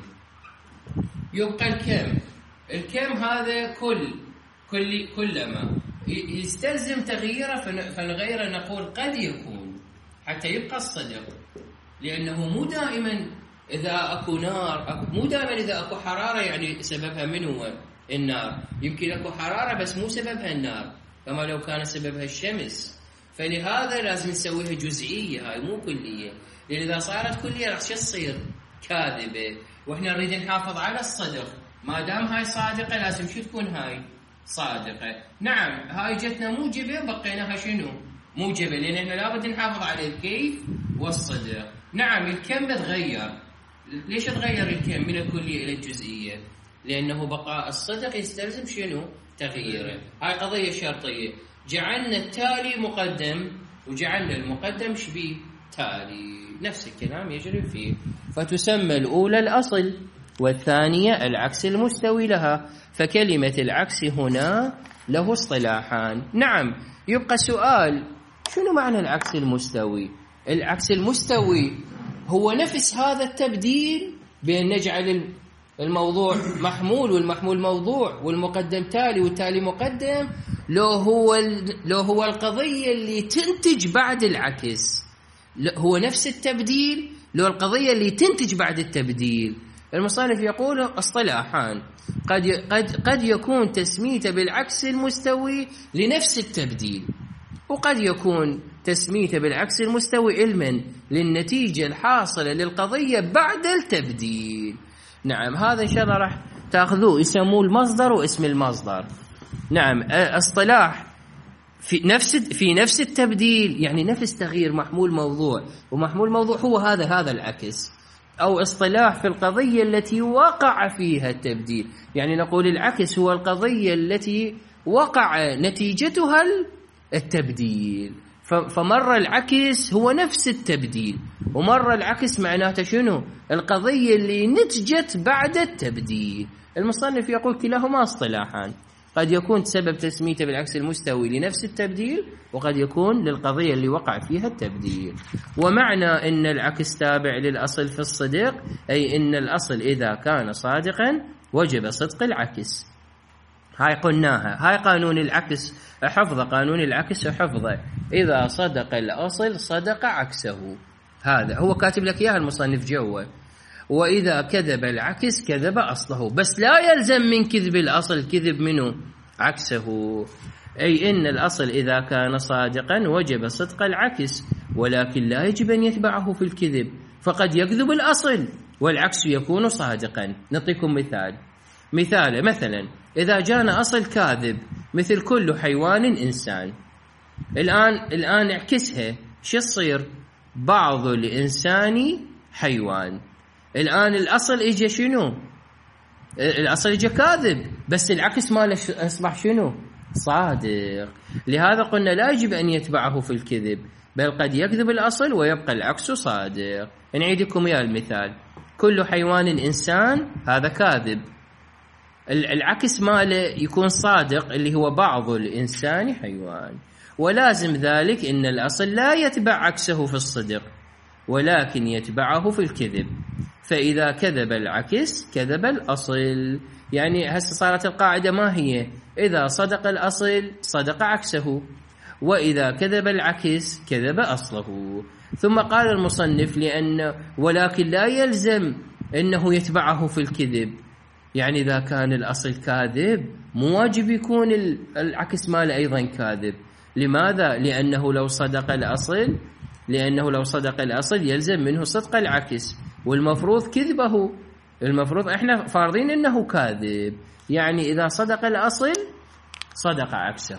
يبقى الكم. الكم هذا كل كل كلما يستلزم تغييره فنغيره، نقول قد يكون حتى يبقى الصدق، لأنه مو دائما إذا أكو نار أكو مو دائما إذا أكو حرارة يعني سببها من هو؟ النار. يمكن أكو حرارة بس مو سببها النار، كما لو كان سببها الشمس. فلهذا لازم نسويها جزئية، هاي مو كلية، لأن إذا صارت كلية راح تصير كاذبة، وإحنا نريد نحافظ على الصدق. ما دام هاي صادقة لازم شو تكون هاي؟ صادقة. نعم هاي جتنا موجبة بقيناها شنو؟ موجبة، لأن إحنا لابد نحافظ على الكيف والصدق. نعم الكم تغير. ليش تغير الكم من الكلية إلى الجزئية؟ لأنه بقاء الصدق يستلزم شنو؟ تغييره. هاي قضية شرطية، جعلنا التالي مقدم وجعلنا المقدم شبيه تالي، نفس الكلام يجري فيه. فتسمى الأولى الأصل والثانية العكس المستوي لها. فكلمة العكس هنا له اصطلاحان. نعم. يبقى سؤال، شنو معنى العكس المستوي؟ العكس المستوي هو نفس هذا التبديل بأن نجعل الموضوع محمول والمحمول موضوع والمقدم تالي والتالي مقدم، لو هو لو هو القضية اللي تنتج بعد العكس، هو نفس التبديل لو القضية اللي تنتج بعد التبديل. المصنف يقول اصطلاحان، قد قد قد يكون تسميته بالعكس المستوي لنفس التبديل، وقد يكون تسميته بالعكس المستوي علما للنتيجة الحاصلة للقضية بعد التبديل. نعم، هذا إن شاء الله راح تأخذوه، يسموه المصدر واسم المصدر. نعم، اصطلاح في نفس في نفس التبديل، يعني نفس تغيير محمول موضوع، ومحمول موضوع هو هذا هذا العكس. أو اصطلاح في القضية التي وقع فيها التبديل، يعني نقول العكس هو القضية التي وقع نتيجتها التبديل. فمرة العكس هو نفس التبديل، ومرة العكس معناته شنو؟ القضية اللي نتجت بعد التبديل. المصنف يقول كلاهما اصطلاحان، قد يكون سبب تسميته بالعكس المستوي لنفس التبديل، وقد يكون للقضية اللي وقع فيها التبديل. ومعنى إن العكس تابع للأصل في الصدق، أي إن الأصل إذا كان صادقا وجب صدق العكس. هاي قلناها، هاي قانون العكس حفظه، قانون العكس حفظه، إذا صدق الأصل صدق عكسه. هذا هو كاتب لك إياها المصنف جوه. وإذا كذب العكس كذب أصله، بس لا يلزم من كذب الأصل كذب منه عكسه، أي إن الأصل إذا كان صادقا وجب صدق العكس، ولكن لا يجب أن يتبعه في الكذب، فقد يكذب الأصل والعكس يكون صادقا. نعطيكم مثال. مثال مثلا إذا جانا أصل كاذب مثل كل حيوان إنسان، الآن الآن اعكسها، شو يصير؟ بعض الإنسان حيوان. الآن الأصل إجا شنو؟ الأصل إجا كاذب، بس العكس ماله أصبح شنو؟ صادق. لهذا قلنا لا يجب أن يتبعه في الكذب، بل قد يكذب الأصل ويبقى العكس صادق. نعيد لكم يا المثال، كل حيوان إنسان، هذا كاذب، العكس ماله يكون صادق اللي هو بعض الإنسان حيوان. ولازم ذلك إن الأصل لا يتبع عكسه في الصدق، ولكن يتبعه في الكذب، فإذا كذب العكس كذب الأصل. يعني هسه صارت القاعدة ما هي؟ إذا صدق الأصل صدق عكسه، وإذا كذب العكس كذب أصله. ثم قال المصنف لأن ولكن لا يلزم أنه يتبعه في الكذب، يعني إذا كان الأصل كاذب مو واجب يكون العكس ماله أيضا كاذب. لماذا؟ لأنه لو صدق الأصل لأنه لو صدق الأصل يلزم منه صدق العكس، والمفروض كذبه، المفروض إحنا فارضين أنه كاذب، يعني إذا صدق الأصل صدق عكسه،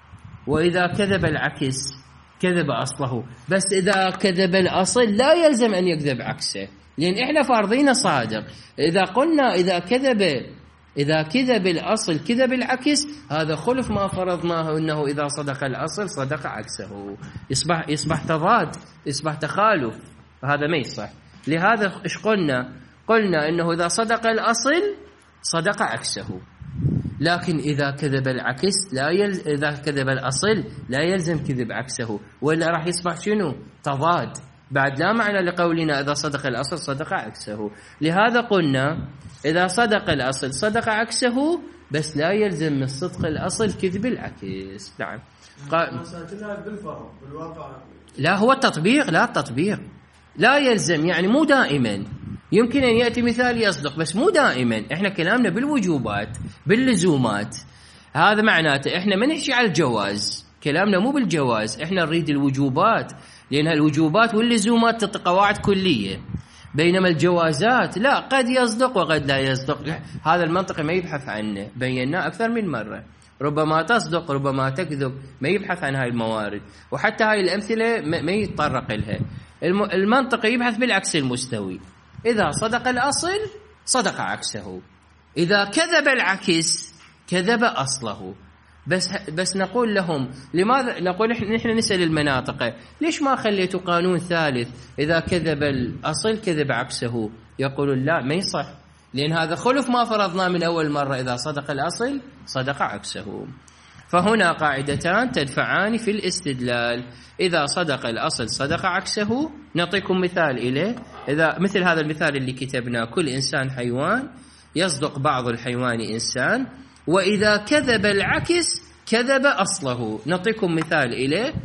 وإذا كذب العكس كذب أصله. بس إذا كذب الأصل لا يلزم أن يكذب عكسه، لأن إحنا فارضين صادق. إذا قلنا إذا كذب إذا كذب الأصل كذب العكس، هذا خلف ما فرضناه أنه إذا صدق الأصل صدق عكسه، يصبح يصبح تضاد، يصبح تخالف، هذا ما يصح. لهذا إيش قلنا؟ قلنا أنه إذا صدق الأصل صدق عكسه، لكن إذا كذب العكس لا يل... إذا كذب الأصل لا يلزم كذب عكسه، ولا راح يصبح شنو؟ تضاد، بعد لا معنى لقولنا إذا صدق الأصل صدق عكسه. لهذا قلنا إذا صدق الأصل صدق عكسه، بس لا يلزم من صدق الأصل كذب العكس. نعم. قا... بالفرق بالواقع لا، هو التطبيق، لا التطبيق لا يلزم، يعني مو دائما، يمكن أن يأتي مثال يصدق بس مو دائما. إحنا كلامنا بالوجوبات باللزومات، هذا معناته إحنا ما نحكي على الجواز، كلامنا مو بالجواز، إحنا نريد الوجوبات، لأن الوجوبات واللزومات تعطي قواعد كلية، بينما الجوازات لا، قد يصدق وقد لا يصدق. هذا المنطق ما يبحث عنه، بيناه أكثر من مرة، ربما تصدق ربما تكذب، ما يبحث عن هاي الموارد، وحتى هاي الأمثلة ما يتطرق لها. المنطق يبحث بالعكس المستوي، إذا صدق الأصل صدق عكسه، إذا كذب العكس كذب أصله. بس بس نقول لهم لماذا؟ نقول نحن نسأل المناطق ليش ما خليتوا قانون ثالث إذا كذب الأصل كذب عكسه؟ يقولون لا، ما يصح، لأن هذا خلف ما فرضنا من أول مرة، إذا صدق الأصل صدق عكسه. فهنا قاعدتان تدفعان في الاستدلال، إذا صدق الأصل صدق عكسه. نعطيكم مثال إليه، إذا مثل هذا المثال اللي كتبناه، كل إنسان حيوان، يصدق بعض الحيوان إنسان، وإذا كذب العكس كذب أصله. نعطيكم مثال إليه،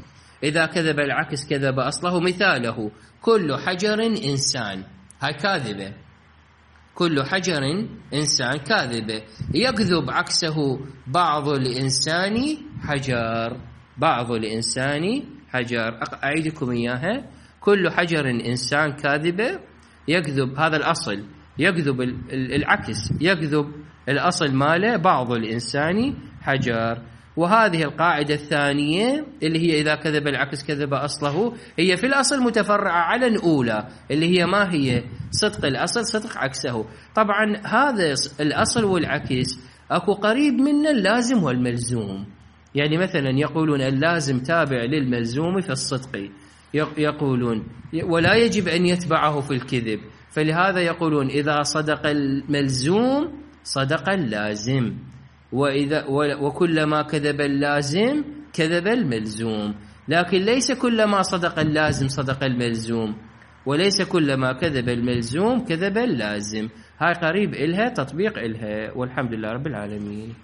إذا كذب العكس كذب أصله. مثاله كل حجر إنسان، هاي كاذبة، كل حجر إنسان كاذبة. يكذب عكسه بعض الإنسان حجر، بعض الإنسان حجر. أعيدكم إياها، كل حجر إنسان كاذبة، يكذب هذا الأصل، يكذب العكس، يكذب الأصل ماله بعض الإنسان حجر. وهذه القاعدة الثانية اللي هي إذا كذب العكس كذب أصله، هي في الأصل متفرعة على الأولى اللي هي ما هي؟ صدق الأصل صدق عكسه. طبعا هذا الأصل والعكس أكو قريب من اللازم والملزوم. يعني مثلا يقولون اللازم تابع للملزوم في الصدق، يقولون ولا يجب أن يتبعه في الكذب، فلهذا يقولون إذا صدق الملزوم صدق اللازم، وإذا وكلما كذب اللازم كذب الملزوم. لكن ليس كلما صدق اللازم صدق الملزوم، وليس كلما كذب الملزوم كذب اللازم. هاي قريب إلها تطبيق إلها، والحمد لله رب العالمين.